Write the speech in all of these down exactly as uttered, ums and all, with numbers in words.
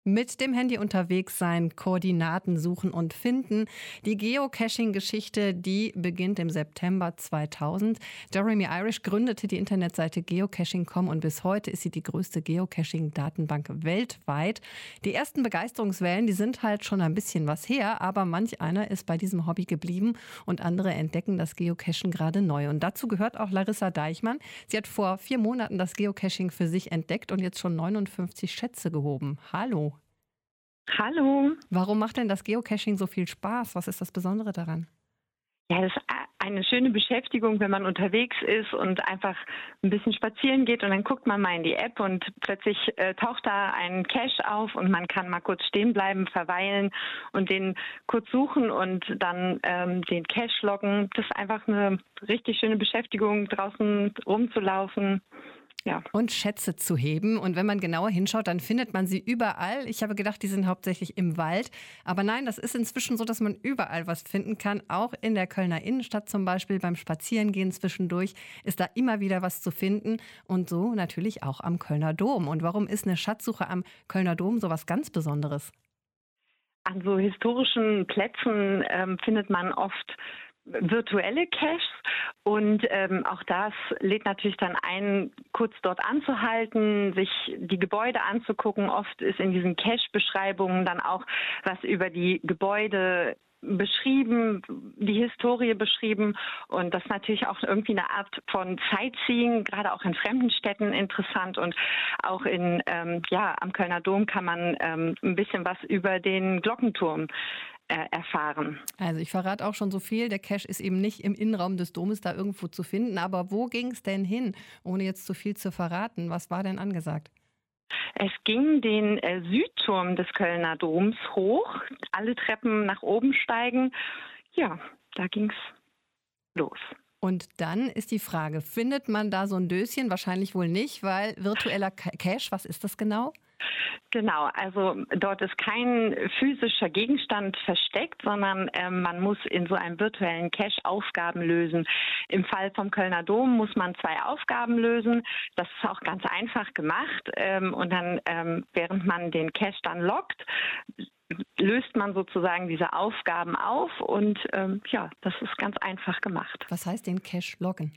Mit dem Handy unterwegs sein, Koordinaten suchen und finden. Die Geocaching-Geschichte, die beginnt im September zweitausend. Jeremy Irish gründete die Internetseite geocaching Punkt com und bis heute ist sie die größte Geocaching-Datenbank weltweit. Die ersten Begeisterungswellen, die sind halt schon ein bisschen was her, aber manch einer ist bei diesem Hobby geblieben und andere entdecken das Geocachen gerade neu. Und dazu gehört auch Larissa Deichmann. Sie hat vor vier Monaten das Geocaching für sich entdeckt und jetzt schon neunundfünfzig Schätze gehoben. Hallo. Hallo. Warum macht denn das Geocaching so viel Spaß? Was ist das Besondere daran? Ja, das ist eine schöne Beschäftigung, wenn man unterwegs ist und einfach ein bisschen spazieren geht und dann guckt man mal in die App und plötzlich äh, taucht da ein Cache auf und man kann mal kurz stehen bleiben, verweilen und den kurz suchen und dann ähm, den Cache loggen. Das ist einfach eine richtig schöne Beschäftigung, draußen rumzulaufen. Ja. Und Schätze zu heben. Und wenn man genauer hinschaut, dann findet man sie überall. Ich habe gedacht, die sind hauptsächlich im Wald. Aber nein, das ist inzwischen so, dass man überall was finden kann. Auch in der Kölner Innenstadt zum Beispiel beim Spazierengehen zwischendurch ist da immer wieder was zu finden. Und so natürlich auch am Kölner Dom. Und warum ist eine Schatzsuche am Kölner Dom so was ganz Besonderes? An so historischen Plätzen ähm, findet man oft virtuelle Caches und ähm, auch das lädt natürlich dann ein, kurz dort anzuhalten, sich die Gebäude anzugucken. Oft ist in diesen Cache-Beschreibungen dann auch was über die Gebäude beschrieben, die Historie beschrieben und das ist natürlich auch irgendwie eine Art von Sightseeing, gerade auch in fremden Städten interessant und auch in ähm, ja am Kölner Dom kann man ähm, ein bisschen was über den Glockenturm äh, erfahren. Also ich verrate auch schon so viel, der Cache ist eben nicht im Innenraum des Domes da irgendwo zu finden, aber wo ging es denn hin, ohne jetzt zu viel zu verraten? Was war denn angesagt? Es ging den äh, Südturm des Kölner Doms hoch, alle Treppen nach oben steigen. Ja, da ging's los. Und dann ist die Frage, findet man da so ein Döschen? Wahrscheinlich wohl nicht, weil virtueller Ca- Cache, was ist das genau? Genau, also dort ist kein physischer Gegenstand versteckt, sondern äh, man muss in so einem virtuellen Cache Aufgaben lösen. Im Fall vom Kölner Dom muss man zwei Aufgaben lösen. Das ist auch ganz einfach gemacht. Ähm, und dann, ähm, während man den Cache dann loggt, löst man sozusagen diese Aufgaben auf. Und ähm, ja, das ist ganz einfach gemacht. Was heißt den Cache loggen?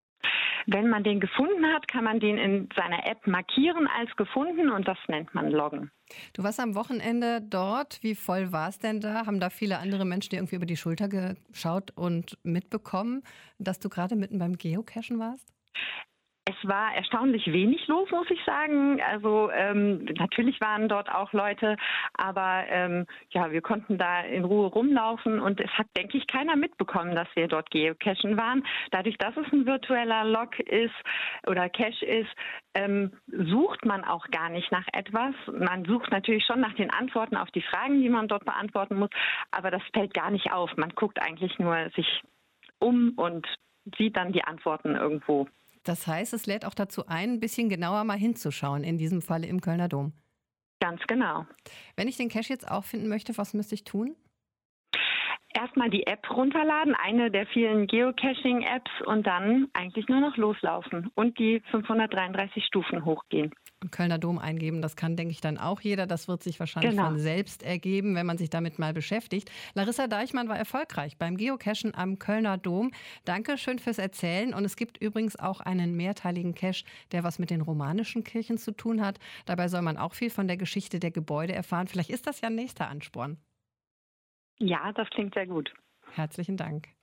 Wenn man den gefunden hat, kann man den in seiner App markieren als gefunden und das nennt man Loggen. Du warst am Wochenende dort. Wie voll war es denn da? Haben da viele andere Menschen dir irgendwie über die Schulter geschaut und mitbekommen, dass du gerade mitten beim Geocachen warst? Es war erstaunlich wenig los, muss ich sagen. Also ähm, natürlich waren dort auch Leute, aber ähm, ja, wir konnten da in Ruhe rumlaufen und es hat, denke ich, keiner mitbekommen, dass wir dort geocachen waren. Dadurch, dass es ein virtueller Log ist oder Cache ist, ähm, sucht man auch gar nicht nach etwas. Man sucht natürlich schon nach den Antworten auf die Fragen, die man dort beantworten muss, aber das fällt gar nicht auf. Man guckt eigentlich nur sich um und sieht dann die Antworten irgendwo. Das heißt, es lädt auch dazu ein, ein bisschen genauer mal hinzuschauen, in diesem Falle im Kölner Dom. Ganz genau. Wenn ich den Cache jetzt auch finden möchte, was müsste ich tun? Erstmal die App runterladen, eine der vielen Geocaching-Apps und dann eigentlich nur noch loslaufen und die fünfhundertdreiunddreißig Stufen hochgehen. Im Kölner Dom eingeben, das kann, denke ich, dann auch jeder. Das wird sich wahrscheinlich Genau. von selbst ergeben, wenn man sich damit mal beschäftigt. Larissa Deichmann war erfolgreich beim Geocachen am Kölner Dom. Danke schön fürs Erzählen. Und es gibt übrigens auch einen mehrteiligen Cache, der was mit den romanischen Kirchen zu tun hat. Dabei soll man auch viel von der Geschichte der Gebäude erfahren. Vielleicht ist das ja ein nächster Ansporn. Ja, das klingt sehr gut. Herzlichen Dank.